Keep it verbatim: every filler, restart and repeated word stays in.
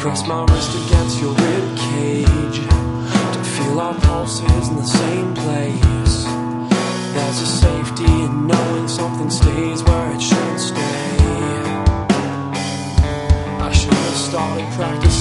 Press my wrist against your rib cage to feel our pulses in the same place. There's a safety in knowing something stays where it should stay. I should have started practicing